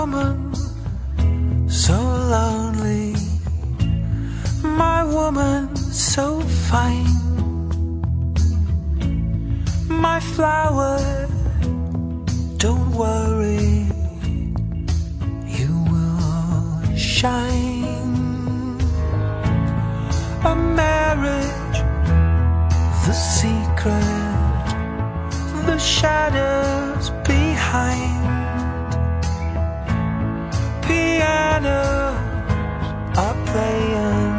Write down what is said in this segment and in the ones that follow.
woman so lonely, my woman so fine, my flower, don't worry, you will shine. A marriage, the secret, the shadows behind. Pianos are playing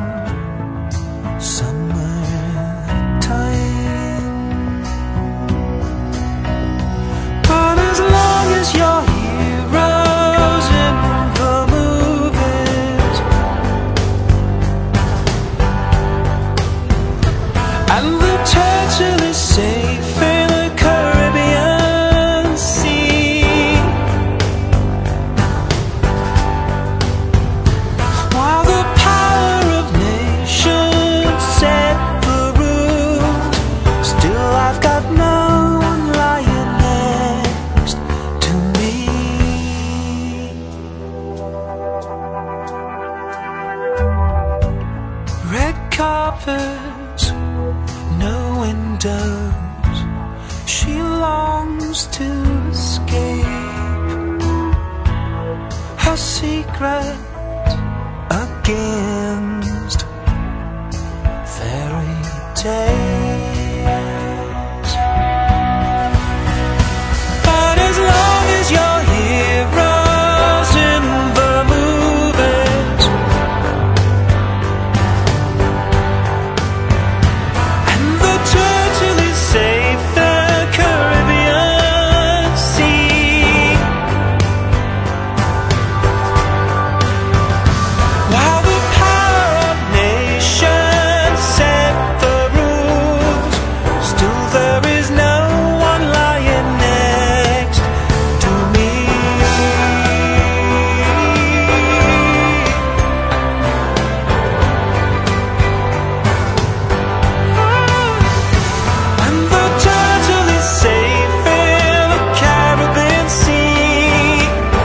summertime. But as long as you're heroes in the movies, and the turtle is safe in the Caribbean Sea, while the power of nations set the rules, still I've got no one lying next to me. Red carpets, no windows, she longs to escape her secret against fairy tales. But as long as you're heroes in the movies, and the turtle is safe in the Caribbean Sea, while the power of nations set the rules, still there is no one lying next to me. And the turtle is safe in the Caribbean Sea,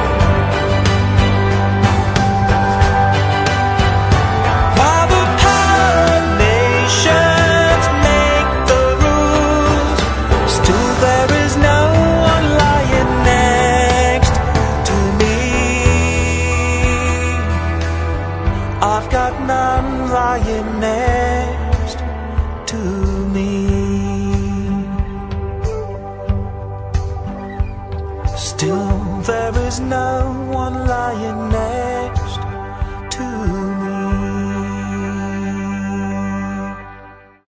while the power of nations make the rules, still there is no one lying next to me. I've got none lying next to me. Still there is no one lying